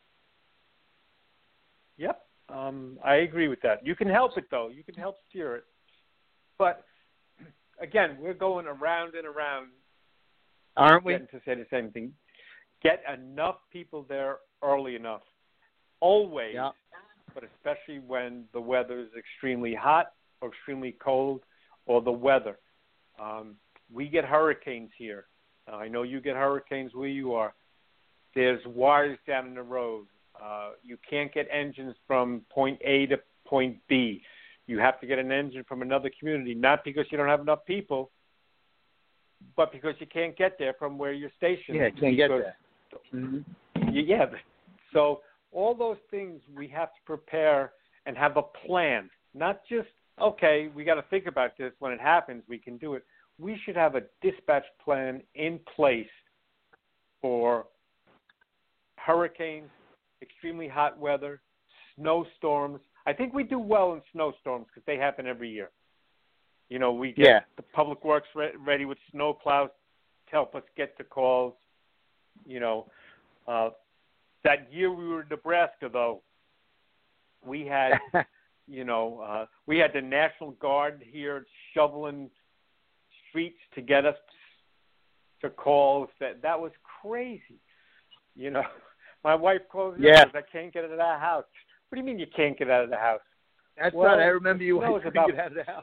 Yep. I agree with that. You can help it, though. You can help steer it. But, again, we're going around and around. Aren't we? Getting to say the same thing. Get enough people there early enough. Always. Yeah. But especially when the weather is extremely hot or extremely cold, or the weather. We get hurricanes here. I know you get hurricanes where you are. There's wires down in the road. You can't get engines from point A to point B. You have to get an engine from another community, not because you don't have enough people, but because you can't get there from where you're stationed. Yeah, can't get there. Mm-hmm. Yeah. So all those things we have to prepare and have a plan, not just, okay, we got to think about this. When it happens, we can do it. We should have a dispatch plan in place for hurricanes, extremely hot weather, snowstorms. I think we do well in snowstorms because they happen every year. We get the public works ready with snow plows to help us get the calls. The That year we were in Nebraska, though, we had, we had the National Guard here shoveling streets to get us to calls. That was crazy. My wife calls me and says, I can't get out of that house. What do you mean you can't get out of the house? That's right. I remember you couldn't get out of the house.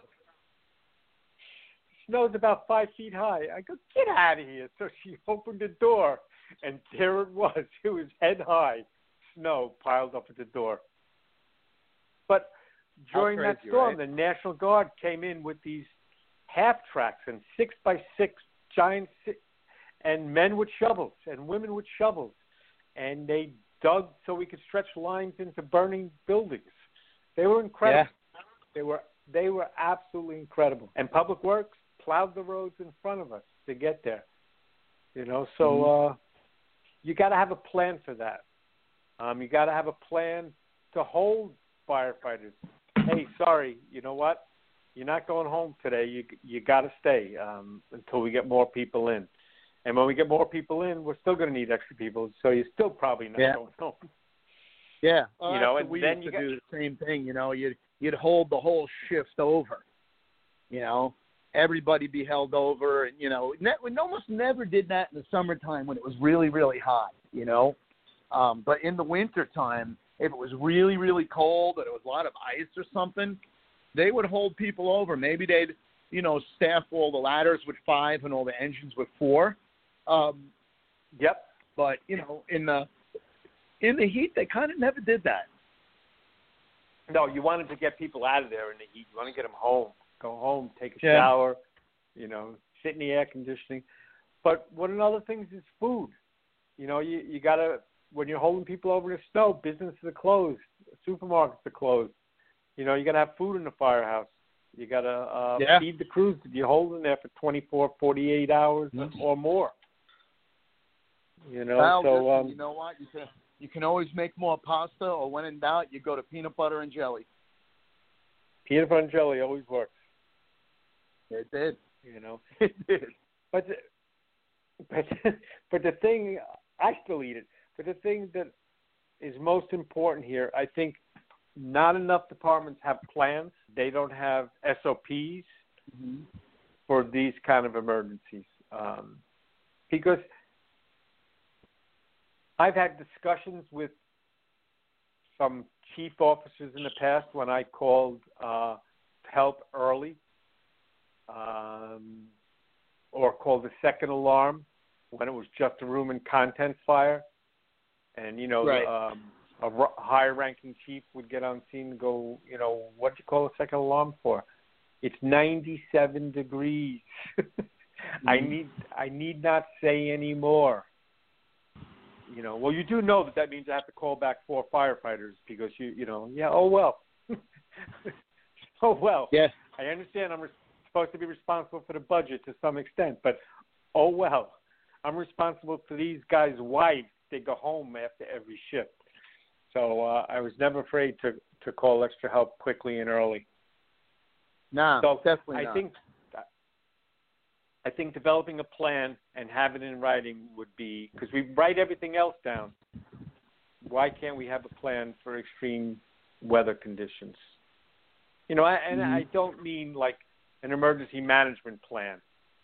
Snow's about 5 feet high. I go, get out of here. So she opened the door, and there it was. It was head high. Snow piled up at the door. But during that storm, the National Guard came in with these half tracks and 6x6 giant, and men with shovels and women with shovels, and they dug so we could stretch lines into burning buildings. They were incredible. Yeah. They were absolutely incredible. And Public Works plowed the roads in front of us to get there. So you got to have a plan for that. You got to have a plan to hold firefighters. Hey, sorry, you know what? You're not going home today. You got to stay until we get more people in. And when we get more people in, we're still going to need extra people. So you're still probably not going home. Yeah. And we then used to do the same thing. You'd hold the whole shift over. Everybody be held over. And, we almost never did that in the summertime when it was really, really hot, But in the wintertime, if it was really, really cold and it was a lot of ice or something, they would hold people over. Maybe they'd, staff all the ladders with 5 and all the engines with 4. Yep. But, in the heat, they kind of never did that. No, you wanted to get people out of there in the heat. You want to get them home. Go home, take a shower, sit in the air conditioning. But one of the other things is food. You got to, when you're holding people over in the snow, businesses are closed, supermarkets are closed. You got to have food in the firehouse. You got to feed the crews that you hold in there for 24, 48 hours or more. Well, listen, you know what? You can always make more pasta, or when in doubt, you go to peanut butter and jelly. Peanut butter and jelly always works. It did. It did. But the thing, I still eat it. But the thing that is most important here, I think not enough departments have plans. They don't have SOPs for these kind of emergencies. Because I've had discussions with some chief officers in the past when I called help early or called a second alarm when it was just a room and contents fire. And, a higher-ranking chief would get on scene and go, what'd you call a second alarm for? It's 97 degrees. I need not say any more. Well, you do know that means I have to call back 4 firefighters because oh well. Oh well. Yes. I understand I'm supposed to be responsible for the budget to some extent, but oh well. I'm responsible for these guys' wives. They go home after every shift. So I was never afraid to call extra help quickly and early. No, so definitely not. I think developing a plan and having it in writing would be, because we write everything else down. Why can't we have a plan for extreme weather conditions? I don't mean like an emergency management plan,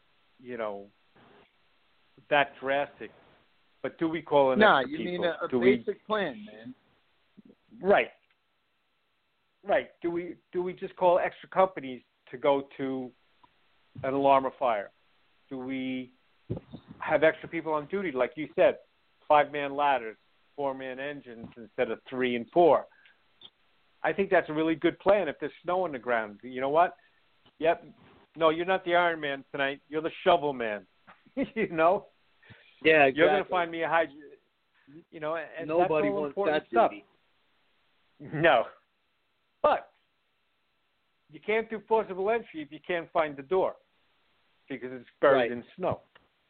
that drastic. But do we call in extra people? No, you mean a basic plan, man. Right. Do we just call extra companies to go to an alarm or fire? Do we have extra people on duty, like you said, 5-man ladders, 4-man engines instead of 3 and 4? I think that's a really good plan if there's snow on the ground. You know what? Yep. No, you're not the Iron Man tonight. You're the Shovel Man. Yeah, exactly. You're going to find me a hydrant. And nobody wants that stuff. duty. No. But you can't do forcible entry if you can't find the door because it's buried in snow.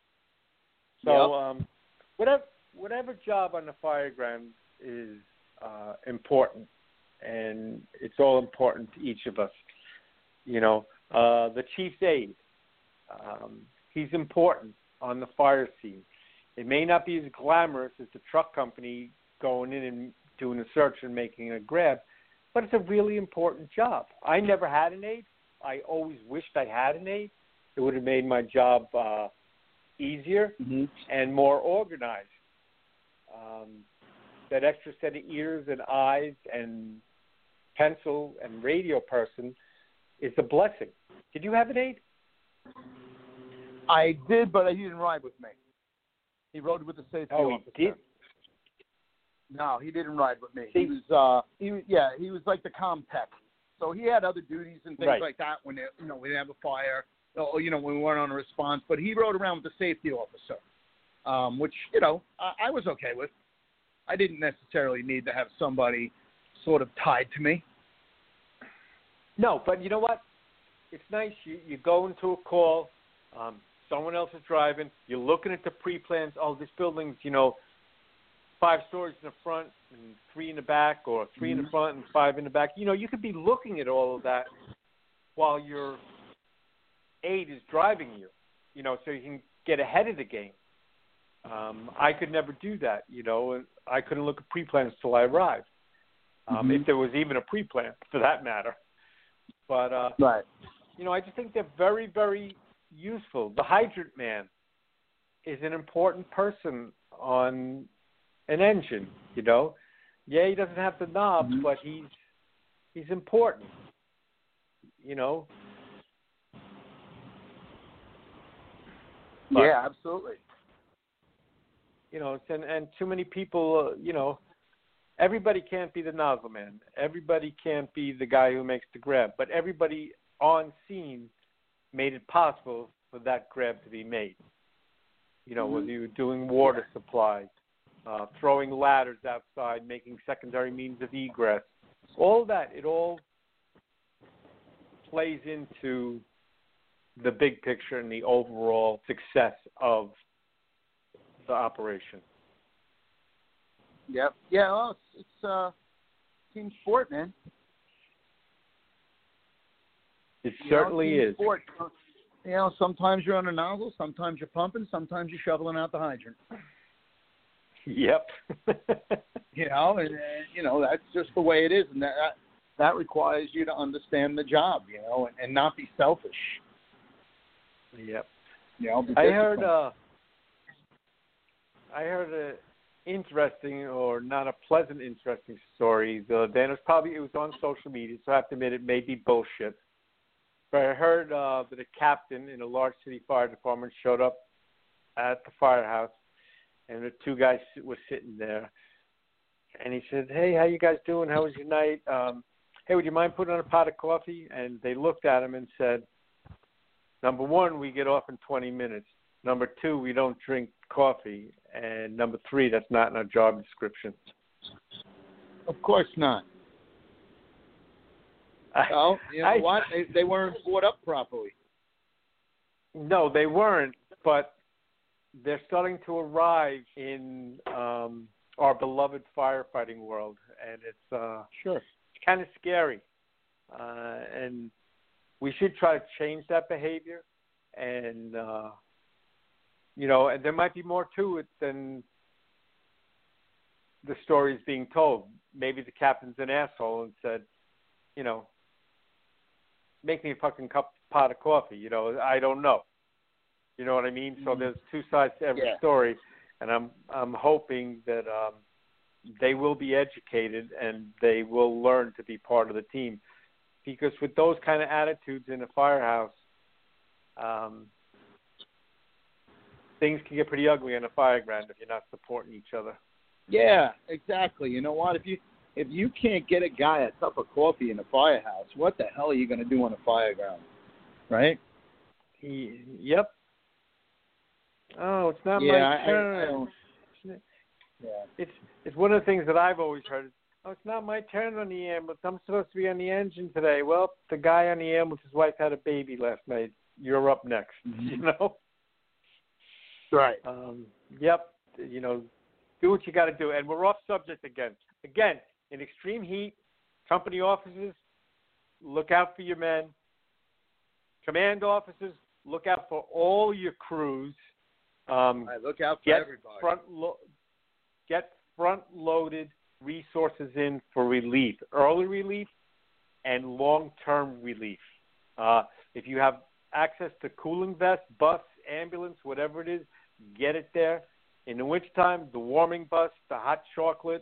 So whatever job on the fire ground is important, and it's all important to each of us. The chief's aide, he's important on the fire scene. It may not be as glamorous as the truck company going in and doing a search and making a grab, but it's a really important job. I never had an aide. I always wished I had an aide. It would have made my job easier and more organized. That extra set of ears and eyes and pencil and radio person is a blessing. Did you have an aide? I did, but he didn't ride with me. He rode with the safety officer. He did? No, he didn't ride with me. See? He was like the comm tech. So he had other duties and things like that when we didn't have a fire, or when we weren't on a response. But he rode around with the safety officer, which I was okay with. I didn't necessarily need to have somebody sort of tied to me. No, but you know what? It's nice. You go into a call. Someone else is driving. You're looking at the pre-plans. Oh, this building's 5 stories in the front and 3 in the back, or 3 in the front and 5 in the back. You could be looking at all of that while your aide is driving you. So you can get ahead of the game. I could never do that. And I couldn't look at pre-plans till I arrived, if there was even a pre-plan, for that matter. But right. I just think they're very, very useful. The hydrant man is an important person on an engine. Yeah, he doesn't have the knobs, but he's important. But, yeah, absolutely. And too many people, everybody can't be the nozzle man. Everybody can't be the guy who makes the grab. But everybody on scene made it possible for that grab to be made. Whether you were doing water supply, throwing ladders outside, making secondary means of egress, all that, it all plays into the big picture and the overall success of the operation. Yep. Yeah, well, it's team sport, man. It certainly is. Sport. Sometimes you're on a nozzle, sometimes you're pumping, sometimes you're shoveling out the hydrant. Yep. And that's just the way it is, and that requires you to understand the job, and not be selfish. Yep. I heard an interesting, or not a pleasant, interesting story the other day. And it was on social media, so I have to admit it may be bullshit. But I heard that a captain in a large city fire department showed up at the firehouse, and the 2 guys were sitting there. And he said, "Hey, how you guys doing? How was your night? Hey, would you mind putting on a pot of coffee?" And they looked at him and said, "Number 1, we get off in 20 minutes. Number 2, we don't drink coffee. And number 3, that's not in our job description." Of course not. Well, what? They weren't brought up properly. No, they weren't, but they're starting to arrive in our beloved firefighting world, and it's kind of scary. And we should try to change that behavior, and and there might be more to it than the stories being told. Maybe the captain's an asshole and said, make me a fucking pot of coffee. I don't know. You know what I mean? So there's 2 sides to every story, and I'm hoping that they will be educated and they will learn to be part of the team. Because with those kind of attitudes in a firehouse, things can get pretty ugly on a fire ground if you're not supporting each other. Yeah, exactly. You know what? If you can't get a guy a cup of coffee in a firehouse, what the hell are you going to do on a fire ground? Right? Yep. Oh, it's not my turn. It's one of the things that I've always heard. Oh, it's not my turn on the ambulance. I'm supposed to be on the engine today. Well, the guy on the ambulance, his wife had a baby last night. You're up next. Right. Yep. Do what you got to do. And we're off subject again. Again, in extreme heat, company offices, look out for your men. Command offices, look out for all your crews. Look out for everybody. Get front-loaded resources in for relief, early relief and long-term relief. If you have access to cooling vest, bus, ambulance, whatever it is, get it there. In the wintertime, the warming bus, the hot chocolate,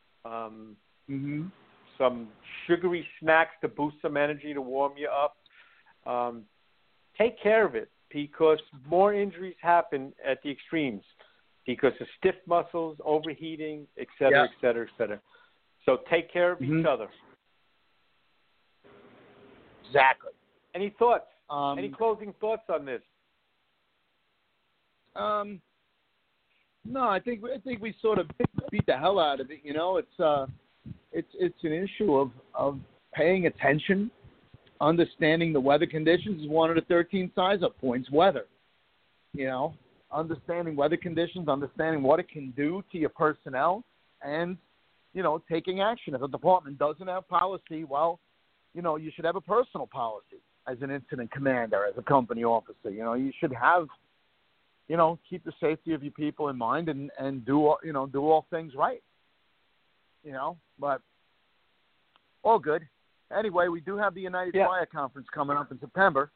some sugary snacks to boost some energy to warm you up. Take care of it, because more injuries happen at the extremes because of stiff muscles, overheating, et cetera, et cetera, et cetera. So take care of each other. Exactly. Any thoughts? Any closing thoughts on this? No, I think we sort of beat the hell out of it. It's an issue of paying attention, understanding the weather conditions is one of the 13 size-up points. Weather, understanding weather conditions, understanding what it can do to your personnel, and taking action. If a department doesn't have policy, well, you should have a personal policy as an incident commander, as a company officer. You should have, keep the safety of your people in mind and do all things right. But all good. Anyway, we do have the United Fire Conference coming up in September.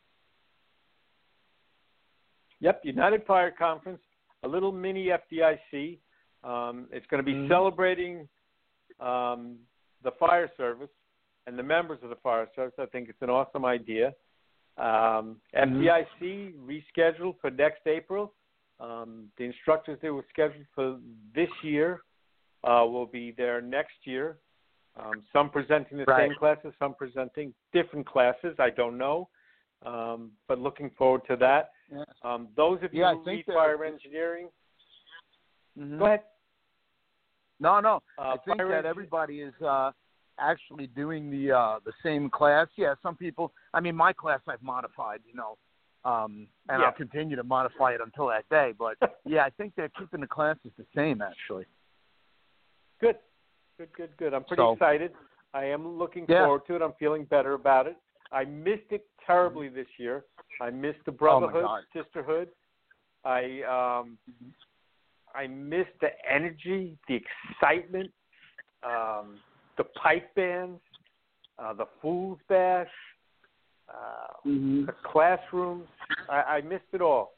Yep, United Fire Conference, a little mini FDIC. It's going to be celebrating the fire service and the members of the fire service. I think it's an awesome idea. FDIC rescheduled for next April. The instructors that were scheduled for this year will be there next year. Some presenting the same classes, some presenting different classes. I don't know, but looking forward to that. Those of you who read fire engineering, go ahead. No. I think that everybody is actually doing the same class. Yeah, some people. I mean, my class I've modified, and I'll continue to modify it until that day. But yeah, I think they're keeping the classes the same actually. Good. I'm pretty excited. I am looking forward to it. I'm feeling better about it. I missed it terribly this year. I missed the brotherhood, sisterhood. I missed the energy, the excitement, the pipe bands, the food bash, the classrooms. I missed it all.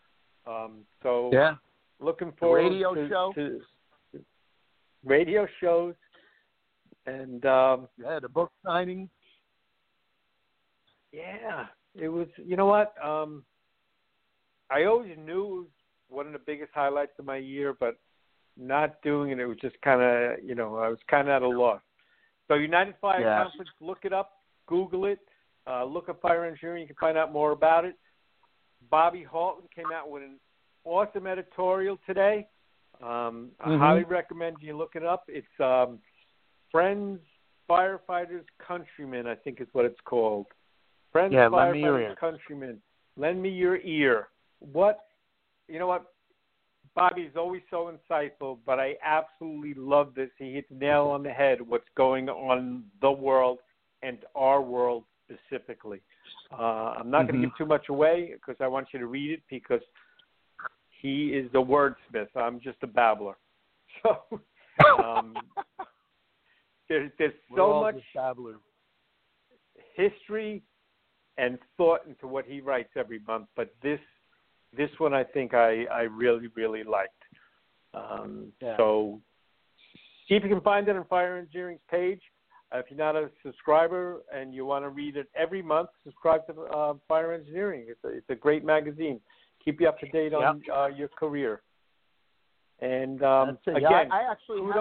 Looking forward to radio shows and the book signing. Yeah, it was. You know what? I always knew it was one of the biggest highlights of my year, but not doing it was just kind of, I was kind of at a loss. So United Fire Conference, look it up, Google it, look up fire engineering. You can find out more about it. Bobby Halton came out with an awesome editorial today. I highly recommend you look it up. It's Friends, Firefighters, Countrymen, I think is what it's called. Friends, Firefighters, Countrymen. Lend me your ear. You know what? Bobby's always so insightful, but I absolutely love this. He hit the nail on the head, what's going on in the world and our world specifically. I'm not going to give too much away because I want you to read it because he is the wordsmith. I'm just a babbler. So there's so much history and thought into what he writes every month, but this one I think I really, really liked. So see if you can find it on Fire Engineering's page. If you're not a subscriber and you want to read it every month, subscribe to Fire Engineering. It's a great magazine. Keep you up to date on your career. And again, I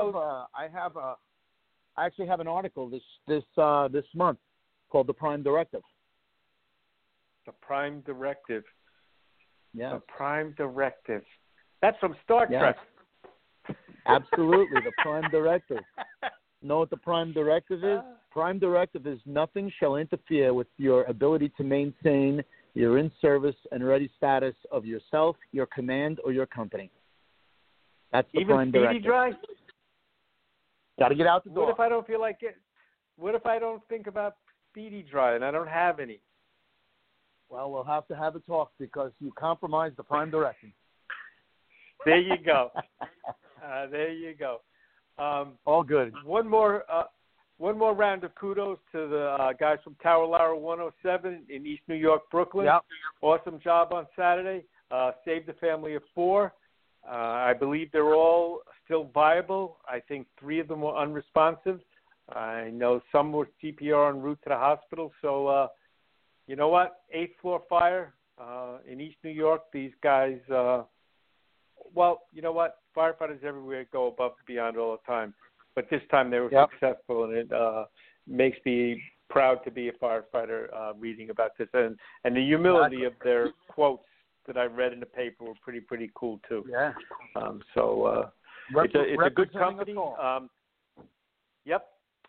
actually have an article this month called "The Prime Directive." The Prime Directive. Yeah. The Prime Directive. That's from Star Trek. Absolutely, the Prime Directive. Know what the Prime Directive is? Prime Directive is nothing shall interfere with your ability to maintain your in-service and ready status of yourself, your command, or your company. That's the Prime Directive. Even speedy dry? Got to get out the door. What if I don't feel like it? What if I don't think about speedy dry and I don't have any? Well, we'll have to have a talk because you compromised the Prime Directive. There you go. There you go. All good. One more round of kudos to the guys from Tower Lara 107 in East New York, Brooklyn. Yep. Awesome job on Saturday. Saved a family of 4. I believe they're all still viable. I think 3 of them were unresponsive. I know some were CPR en route to the hospital. So, you know what? 8th floor fire in East New York. These guys, well, you know what? Firefighters everywhere go above and beyond all the time. But this time they were successful, and it makes me proud to be a firefighter reading about this. And the humility of their quotes that I read in the paper were pretty cool, too. Yeah. It's a good company. Yep.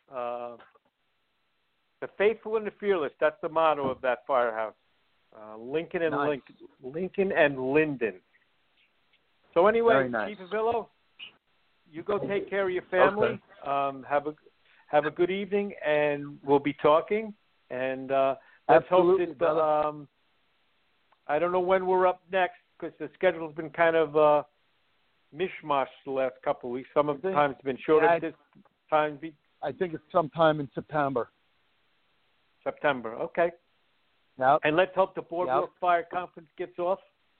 The faithful and the fearless. That's the motto of that firehouse. Lincoln and nice. Lincoln and Linden. So anyway, nice. Chief Avillo, you go take care of your family. Okay. Have a good evening, and we'll be talking. And let's Absolutely, hope that I don't know when we're up next because the schedule's been kind of mishmash the last couple of weeks. Some of the times been shorter. This time I think it's sometime in September. September, okay. Yep. And let's hope the Boardwalk Fire Conference gets off.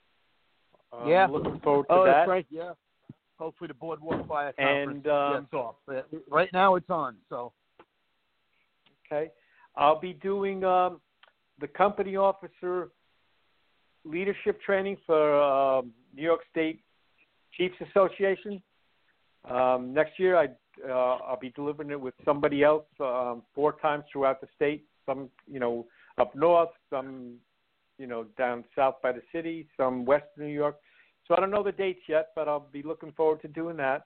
Yeah. Looking forward to that. that. That's right, yeah. Hopefully the Boardwalk Fire Conference gets off. But right now it's on, so. Okay. I'll be doing the company officer leadership training for New York State Chiefs Association. Next year I'll be delivering it with somebody else 4 times throughout the state. Some, up north, some, down south by the city, some west of New York. So I don't know the dates yet, but I'll be looking forward to doing that.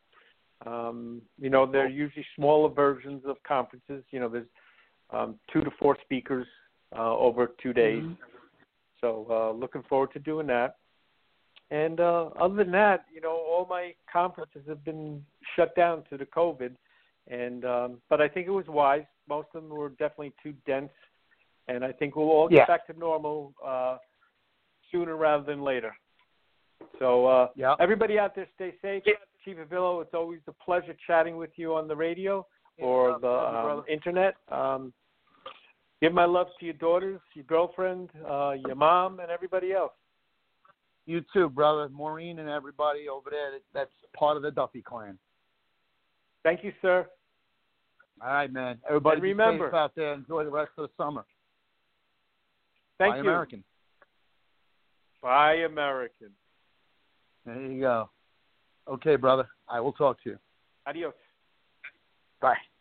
They're usually smaller versions of conferences. There's 2 to 4 speakers over 2 days. Mm-hmm. So looking forward to doing that. And other than that, all my conferences have been shut down due to COVID. And but I think it was wise. Most of them were definitely too dense. And I think we'll all get back to normal sooner rather than later. So everybody out there, stay safe. Chief Avillo, it's always a pleasure chatting with you on the radio or the internet. Give my love to your daughters, your girlfriend, your mom, and everybody else. You too, brother. Maureen and everybody over there, that's part of the Duffy clan. Thank you, sir. All right, man. Everybody be safe out there. Enjoy the rest of the summer. Thank you. Buy American. Buy American. There you go. Okay, brother. I will talk to you. Adios. Bye.